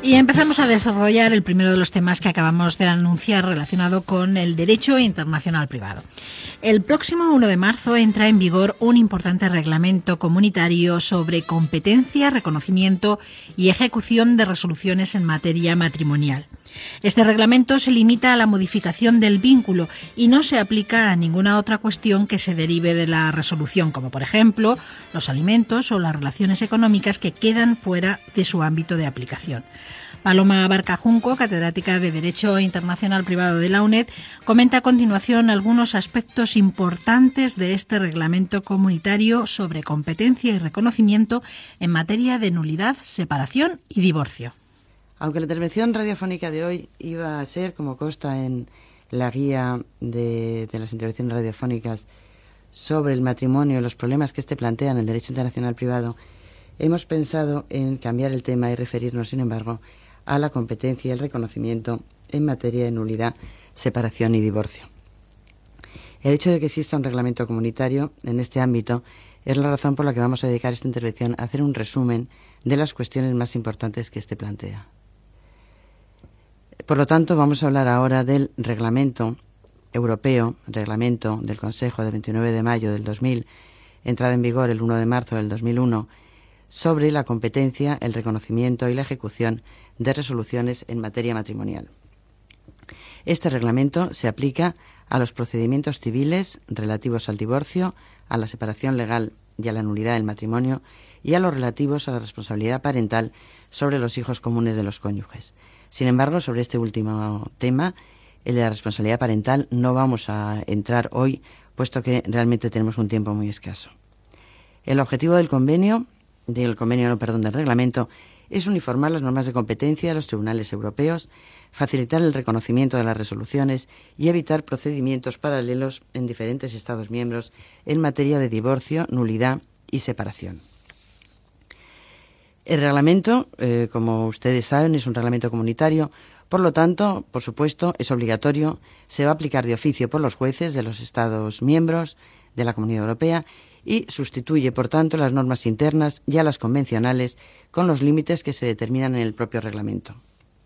Y empezamos a desarrollar el primero de los temas que acabamos de anunciar relacionado con el derecho internacional privado. El próximo 1 de marzo entra en vigor un importante reglamento comunitario sobre competencia, reconocimiento y ejecución de resoluciones en materia matrimonial. Este reglamento se limita a la modificación del vínculo y no se aplica a ninguna otra cuestión que se derive de la resolución, como por ejemplo los alimentos o las relaciones económicas que quedan fuera de su ámbito de aplicación. Paloma Barca Junco, catedrática de Derecho Internacional Privado de la UNED, comenta a continuación algunos aspectos importantes de este reglamento comunitario sobre competencia y reconocimiento en materia de nulidad, separación y divorcio. Aunque la intervención radiofónica de hoy iba a ser, como consta en la guía de las intervenciones radiofónicas sobre el matrimonio y los problemas que plantea en el derecho internacional privado, hemos pensado en cambiar el tema y referirnos, sin embargo, a la competencia y el reconocimiento en materia de nulidad, separación y divorcio. El hecho de que exista un reglamento comunitario en este ámbito es la razón por la que vamos a dedicar esta intervención a hacer un resumen de las cuestiones más importantes que plantea. Por lo tanto, vamos a hablar ahora del reglamento europeo, reglamento del Consejo del 29 de mayo del 2000, entrada en vigor el 1 de marzo del 2001, sobre la competencia, el reconocimiento y la ejecución de resoluciones en materia matrimonial. Este reglamento se aplica a los procedimientos civiles relativos al divorcio, a la separación legal y a la nulidad del matrimonio y a los relativos a la responsabilidad parental sobre los hijos comunes de los cónyuges. Sin embargo, sobre este último tema, el de la responsabilidad parental, no vamos a entrar hoy, puesto que realmente tenemos un tiempo muy escaso. El objetivo del reglamento es uniformar las normas de competencia de los tribunales europeos, facilitar el reconocimiento de las resoluciones y evitar procedimientos paralelos en diferentes Estados miembros en materia de divorcio, nulidad y separación. El reglamento, como ustedes saben, es un reglamento comunitario, por lo tanto, por supuesto, es obligatorio, se va a aplicar de oficio por los jueces de los Estados miembros de la Comunidad Europea y sustituye, por tanto, las normas internas y a las convencionales con los límites que se determinan en el propio reglamento.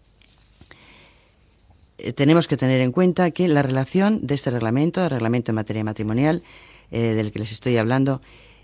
Tenemos que tener en cuenta que la relación de este reglamento, el reglamento en materia matrimonial, del que les estoy hablando,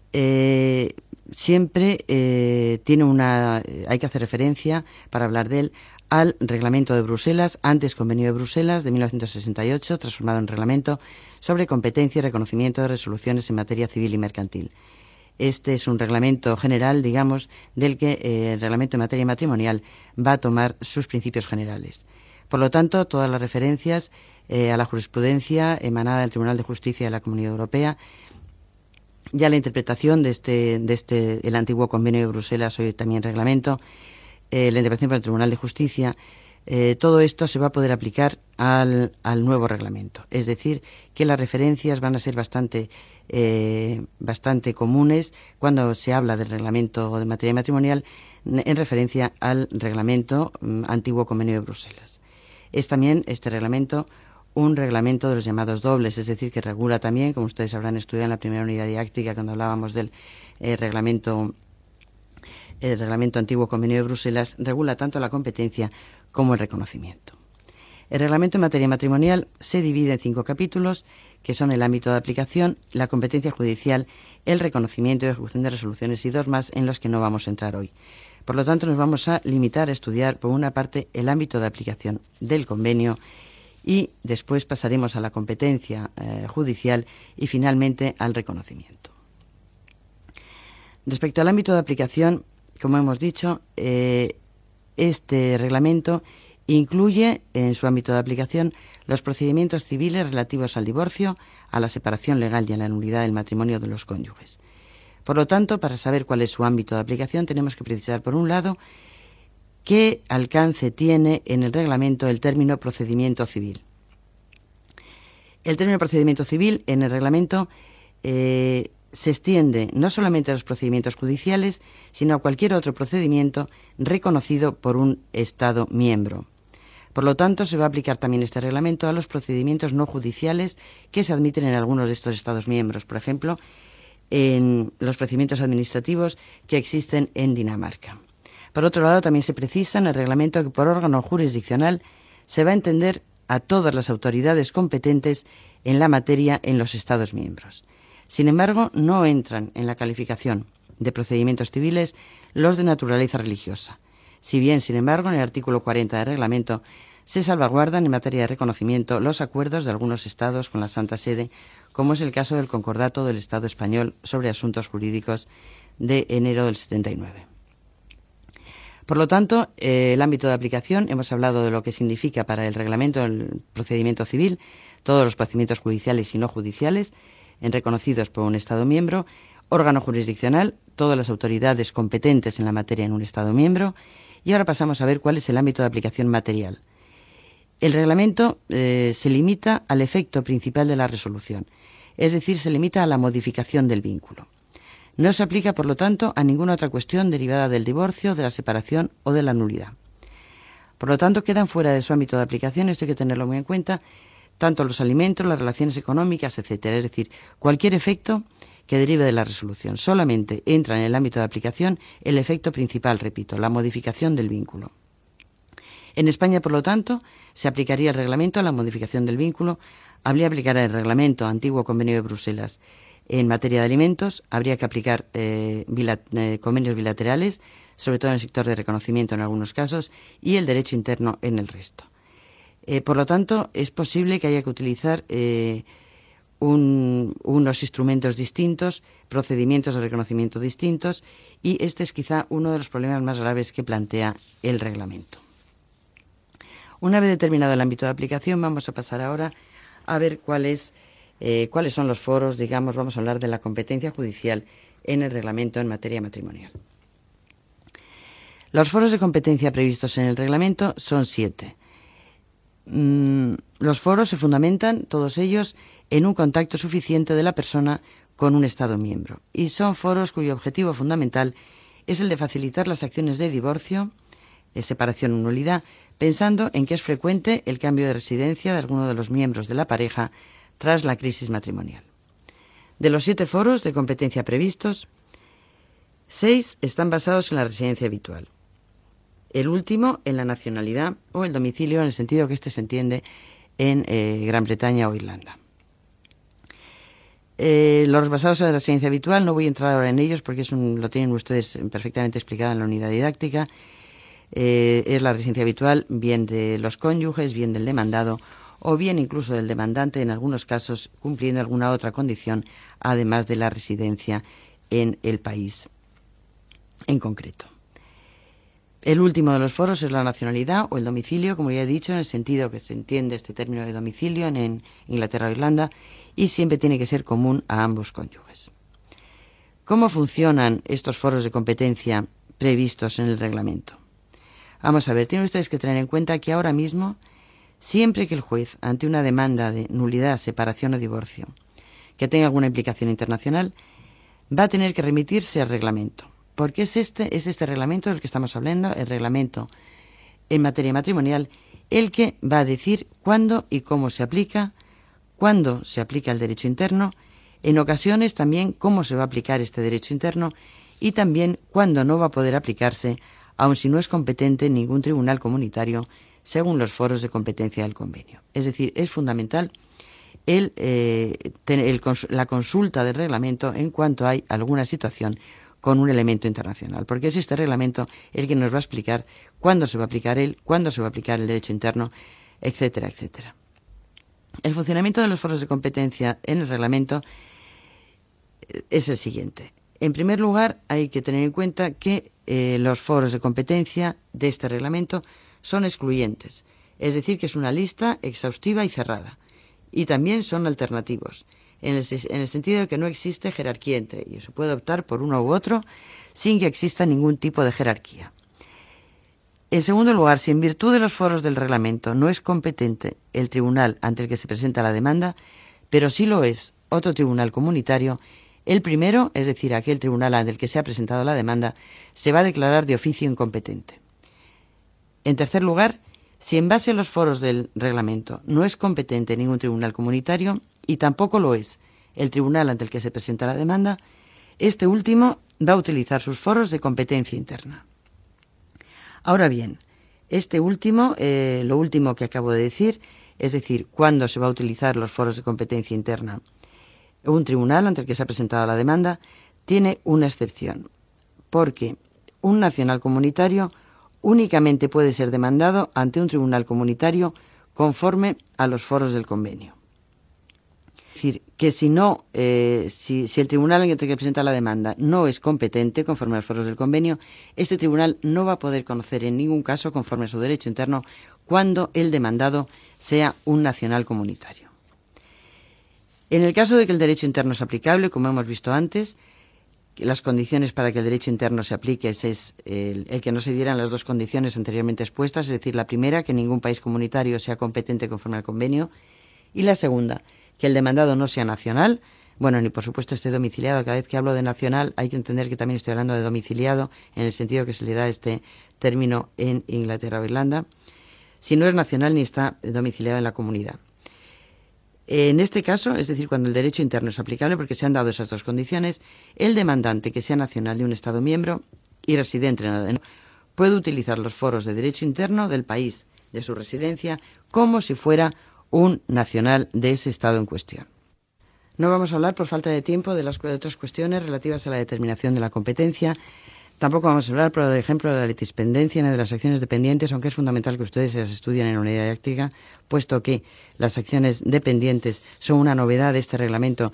siempre hay que hacer referencia, para hablar de él, al Reglamento de Bruselas, antes Convenio de Bruselas de 1968, transformado en Reglamento sobre competencia y reconocimiento de resoluciones en materia civil y mercantil. Este es un reglamento general, digamos, del que el reglamento en materia matrimonial va a tomar sus principios generales. Por lo tanto, todas las referencias a la jurisprudencia emanada del Tribunal de Justicia de la Comunidad Europea y a la interpretación de el antiguo Convenio de Bruselas, hoy también reglamento, la interpretación por el Tribunal de Justicia, todo esto se va a poder aplicar al nuevo reglamento. Es decir, que las referencias van a ser bastante comunes cuando se habla del reglamento de materia matrimonial en referencia al reglamento antiguo Convenio de Bruselas. Es también este reglamento un reglamento de los llamados dobles, es decir, que regula también, como ustedes habrán estudiado en la primera unidad didáctica cuando hablábamos del reglamento antiguo Convenio de Bruselas, regula tanto la competencia como el reconocimiento. El reglamento en materia matrimonial se divide en 5 capítulos, que son el ámbito de aplicación, la competencia judicial, el reconocimiento y ejecución de resoluciones y 2 más en los que no vamos a entrar hoy. Por lo tanto, nos vamos a limitar a estudiar, por una parte, el ámbito de aplicación del convenio y después pasaremos a la competencia judicial y finalmente al reconocimiento. Respecto al ámbito de aplicación, como hemos dicho, este reglamento incluye en su ámbito de aplicación los procedimientos civiles relativos al divorcio, a la separación legal y a la nulidad del matrimonio de los cónyuges. Por lo tanto, para saber cuál es su ámbito de aplicación, tenemos que precisar, por un lado, qué alcance tiene en el reglamento el término procedimiento civil. El término procedimiento civil en el reglamento se extiende no solamente a los procedimientos judiciales, sino a cualquier otro procedimiento reconocido por un Estado miembro. Por lo tanto, se va a aplicar también este reglamento a los procedimientos no judiciales que se admiten en algunos de estos Estados miembros, por ejemplo, en los procedimientos administrativos que existen en Dinamarca. Por otro lado, también se precisa en el reglamento que por órgano jurisdiccional se va a entender a todas las autoridades competentes en la materia en los Estados miembros. Sin embargo, no entran en la calificación de procedimientos civiles los de naturaleza religiosa. Si bien, sin embargo, en el artículo 40 del reglamento se salvaguardan en materia de reconocimiento los acuerdos de algunos Estados con la Santa Sede, como es el caso del Concordato del Estado español sobre asuntos jurídicos de enero del 79. Por lo tanto, el ámbito de aplicación, hemos hablado de lo que significa para el reglamento del procedimiento civil, todos los procedimientos judiciales y no judiciales, reconocidos por un Estado miembro, órgano jurisdiccional, todas las autoridades competentes en la materia en un Estado miembro, y ahora pasamos a ver cuál es el ámbito de aplicación material. El reglamento se limita al efecto principal de la resolución, es decir, se limita a la modificación del vínculo. No se aplica, por lo tanto, a ninguna otra cuestión derivada del divorcio, de la separación o de la nulidad. Por lo tanto, quedan fuera de su ámbito de aplicación, esto hay que tenerlo muy en cuenta, tanto los alimentos, las relaciones económicas, etcétera. Es decir, cualquier efecto que derive de la resolución. Solamente entra en el ámbito de aplicación el efecto principal, repito, la modificación del vínculo. En España, por lo tanto, se aplicaría el reglamento a la modificación del vínculo, habría que aplicar el reglamento antiguo convenio de Bruselas. En materia de alimentos, habría que aplicar convenios bilaterales, sobre todo en el sector de reconocimiento en algunos casos, y el derecho interno en el resto. Por lo tanto, es posible que haya que utilizar unos instrumentos distintos, procedimientos de reconocimiento distintos, y este es quizá uno de los problemas más graves que plantea el reglamento. Una vez determinado el ámbito de aplicación, vamos a pasar ahora a ver cuáles son los foros, digamos, vamos a hablar de la competencia judicial en el reglamento en materia matrimonial. Los foros de competencia previstos en el reglamento son 7. Los foros se fundamentan, todos ellos, en un contacto suficiente de la persona con un Estado miembro, y son foros cuyo objetivo fundamental es el de facilitar las acciones de divorcio, de separación o nulidad, pensando en que es frecuente el cambio de residencia de alguno de los miembros de la pareja tras la crisis matrimonial. De los 7 foros de competencia previstos, 6 están basados en la residencia habitual. El último en la nacionalidad o el domicilio, en el sentido que este se entiende en Gran Bretaña o Irlanda. Los basados en la residencia habitual, no voy a entrar ahora en ellos porque lo tienen ustedes perfectamente explicado en la unidad didáctica. Es la residencia habitual bien de los cónyuges, bien del demandado o bien incluso del demandante, en algunos casos cumpliendo alguna otra condición, además de la residencia en el país en concreto. El último de los foros es la nacionalidad o el domicilio, como ya he dicho, en el sentido que se entiende este término de domicilio en Inglaterra o Irlanda, y siempre tiene que ser común a ambos cónyuges. ¿Cómo funcionan estos foros de competencia previstos en el reglamento? Vamos a ver, tienen ustedes que tener en cuenta que ahora mismo, siempre que el juez, ante una demanda de nulidad, separación o divorcio, que tenga alguna implicación internacional, va a tener que remitirse al reglamento. Porque es este reglamento del que estamos hablando, el reglamento en materia matrimonial, el que va a decir cuándo y cómo se aplica, cuándo se aplica el derecho interno, en ocasiones también cómo se va a aplicar este derecho interno y también cuándo no va a poder aplicarse, aun si no es competente ningún tribunal comunitario, según los foros de competencia del convenio. Es decir, es fundamental la consulta del reglamento en cuanto hay alguna situación con un elemento internacional, porque es este reglamento el que nos va a explicar cuándo se va a aplicar cuándo se va a aplicar el derecho interno, etcétera, etcétera. El funcionamiento de los foros de competencia en el reglamento es el siguiente. En primer lugar, hay que tener en cuenta que los foros de competencia de este reglamento son excluyentes, es decir, que es una lista exhaustiva y cerrada, y también son alternativos, en el sentido de que no existe jerarquía entre ellos. Se puede optar por uno u otro sin que exista ningún tipo de jerarquía. En segundo lugar, si en virtud de los foros del reglamento no es competente el tribunal ante el que se presenta la demanda, pero sí lo es otro tribunal comunitario, el primero, es decir, aquel tribunal ante el que se ha presentado la demanda, se va a declarar de oficio incompetente. En tercer lugar, si en base a los foros del reglamento no es competente ningún tribunal comunitario, y tampoco lo es el tribunal ante el que se presenta la demanda, este último va a utilizar sus foros de competencia interna. Ahora bien, lo último que acabo de decir, es decir, cuándo se va a utilizar los foros de competencia interna, un tribunal ante el que se ha presentado la demanda, tiene una excepción, porque un nacional comunitario únicamente puede ser demandado ante un tribunal comunitario conforme a los foros del convenio. Es decir, que si el tribunal en el que presenta la demanda no es competente conforme a los foros del convenio, este tribunal no va a poder conocer en ningún caso, conforme a su derecho interno, cuando el demandado sea un nacional comunitario. En el caso de que el derecho interno es aplicable, como hemos visto antes, las condiciones para que el derecho interno se aplique es el que no se dieran las dos condiciones anteriormente expuestas, es decir, la primera, que ningún país comunitario sea competente conforme al convenio, y la segunda, que el demandado no sea nacional, ni por supuesto esté domiciliado. Cada vez que hablo de nacional hay que entender que también estoy hablando de domiciliado, en el sentido que se le da este término en Inglaterra o Irlanda, si no es nacional ni está domiciliado en la comunidad. En este caso, es decir, cuando el derecho interno es aplicable, porque se han dado esas dos condiciones, el demandante que sea nacional de un Estado miembro y residente puede utilizar los foros de derecho interno del país de su residencia como si fuera un nacional de ese Estado en cuestión. No vamos a hablar, por falta de tiempo, de las otras cuestiones relativas a la determinación de la competencia. Tampoco vamos a hablar, por ejemplo, de la litispendencia ni de las acciones dependientes, aunque es fundamental que ustedes las estudien en unidad didáctica, puesto que las acciones dependientes son una novedad de este reglamento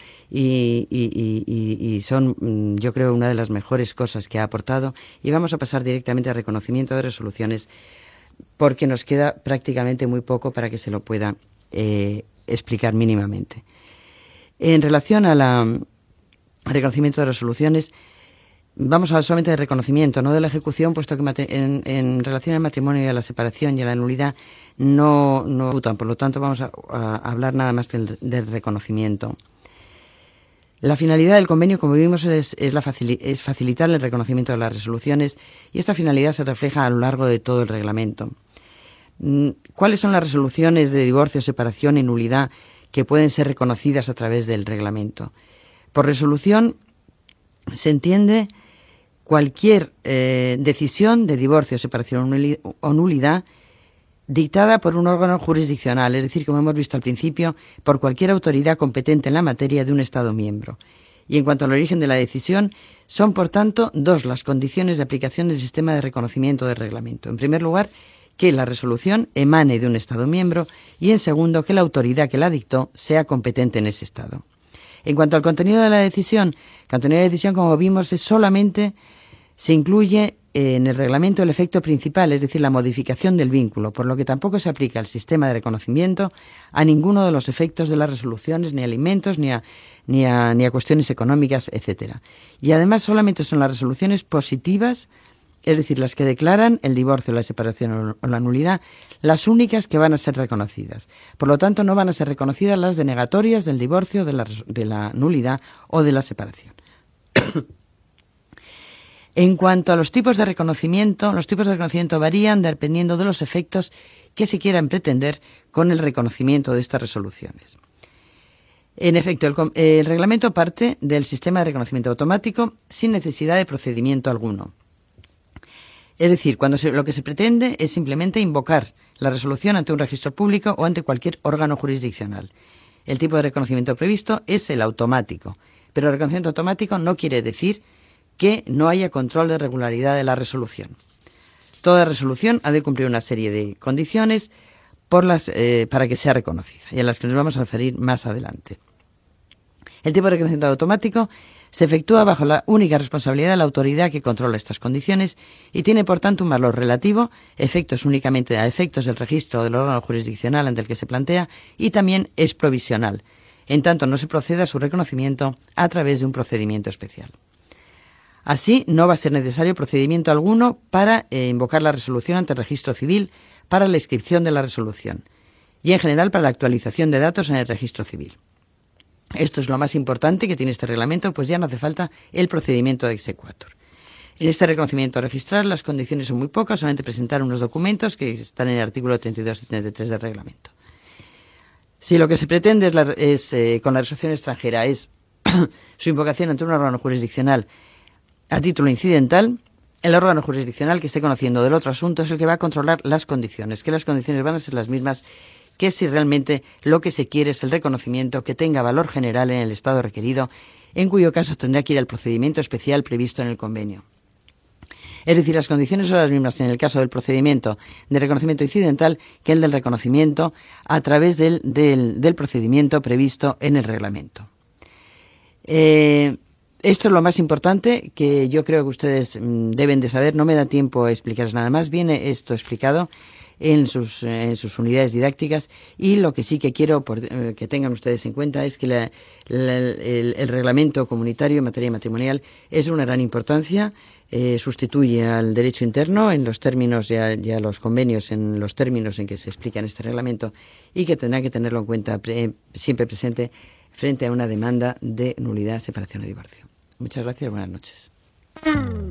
y son, yo creo, una de las mejores cosas que ha aportado. Y vamos a pasar directamente al reconocimiento de resoluciones, porque nos queda prácticamente muy poco para que se lo pueda explicar mínimamente. En relación al reconocimiento de resoluciones, vamos a hablar solamente de reconocimiento, no de la ejecución, puesto que en relación al matrimonio y a la separación y a la nulidad no ejecutan. Por lo tanto, vamos a hablar nada más que del reconocimiento. La finalidad del convenio, como vimos, es facilitar el reconocimiento de las resoluciones, y esta finalidad se refleja a lo largo de todo el reglamento. ¿Cuáles son las resoluciones de divorcio, separación y nulidad que pueden ser reconocidas a través del reglamento? Por resolución se entiende cualquier decisión de divorcio, separación o nulidad dictada por un órgano jurisdiccional, es decir, como hemos visto al principio, por cualquier autoridad competente en la materia de un Estado miembro. Y en cuanto al origen de la decisión, son, por tanto, dos las condiciones de aplicación del sistema de reconocimiento del reglamento. En primer lugar, que la resolución emane de un Estado miembro, y en segundo, que la autoridad que la dictó sea competente en ese Estado. En cuanto al contenido de la decisión, como vimos, se incluye en el reglamento el efecto principal, es decir, la modificación del vínculo, por lo que tampoco se aplica el sistema de reconocimiento a ninguno de los efectos de las resoluciones, ni a alimentos, ni a cuestiones económicas, etcétera. Y además solamente son las resoluciones positivas, es decir, las que declaran el divorcio, la separación o la nulidad, las únicas que van a ser reconocidas. Por lo tanto, no van a ser reconocidas las denegatorias del divorcio, de la nulidad o de la separación. En cuanto a los tipos de reconocimiento varían dependiendo de los efectos que se quieran pretender con el reconocimiento de estas resoluciones. En efecto, el reglamento parte del sistema de reconocimiento automático sin necesidad de procedimiento alguno. Es decir, lo que se pretende es simplemente invocar la resolución ante un registro público o ante cualquier órgano jurisdiccional. El tipo de reconocimiento previsto es el automático, pero el reconocimiento automático no quiere decir que no haya control de regularidad de la resolución. Toda resolución ha de cumplir una serie de condiciones para que sea reconocida, y a las que nos vamos a referir más adelante. El tipo de reconocimiento automático se efectúa bajo la única responsabilidad de la autoridad que controla estas condiciones y tiene, por tanto, un valor relativo, únicamente a efectos del registro del órgano jurisdiccional ante el que se plantea, y también es provisional, en tanto no se procede a su reconocimiento a través de un procedimiento especial. Así, no va a ser necesario procedimiento alguno para invocar la resolución ante el registro civil para la inscripción de la resolución y, en general, para la actualización de datos en el registro civil. Esto es lo más importante que tiene este reglamento, pues ya no hace falta el procedimiento de exequatur. En este reconocimiento registral las condiciones son muy pocas, solamente presentar unos documentos que están en el artículo 32 y 33 del reglamento. Si lo que se pretende con la resolución extranjera es su invocación ante un órgano jurisdiccional a título incidental, el órgano jurisdiccional que esté conociendo del otro asunto es el que va a controlar las condiciones, que las condiciones van a ser las mismas que si realmente lo que se quiere es el reconocimiento que tenga valor general en el estado requerido, en cuyo caso tendrá que ir al procedimiento especial previsto en el convenio. Es decir, las condiciones son las mismas en el caso del procedimiento de reconocimiento incidental que el del reconocimiento a través del procedimiento previsto en el reglamento. Esto es lo más importante que yo creo que ustedes deben de saber. No me da tiempo a explicarles nada más. Viene esto explicado en sus unidades didácticas, y lo que sí que quiero que tengan ustedes en cuenta es que el reglamento comunitario en materia matrimonial es de una gran importancia. Sustituye al derecho interno en los términos y a los convenios en los términos en que se explica en este reglamento, y que tendrá que tenerlo en cuenta siempre presente frente a una demanda de nulidad, separación o divorcio. Muchas gracias, buenas noches.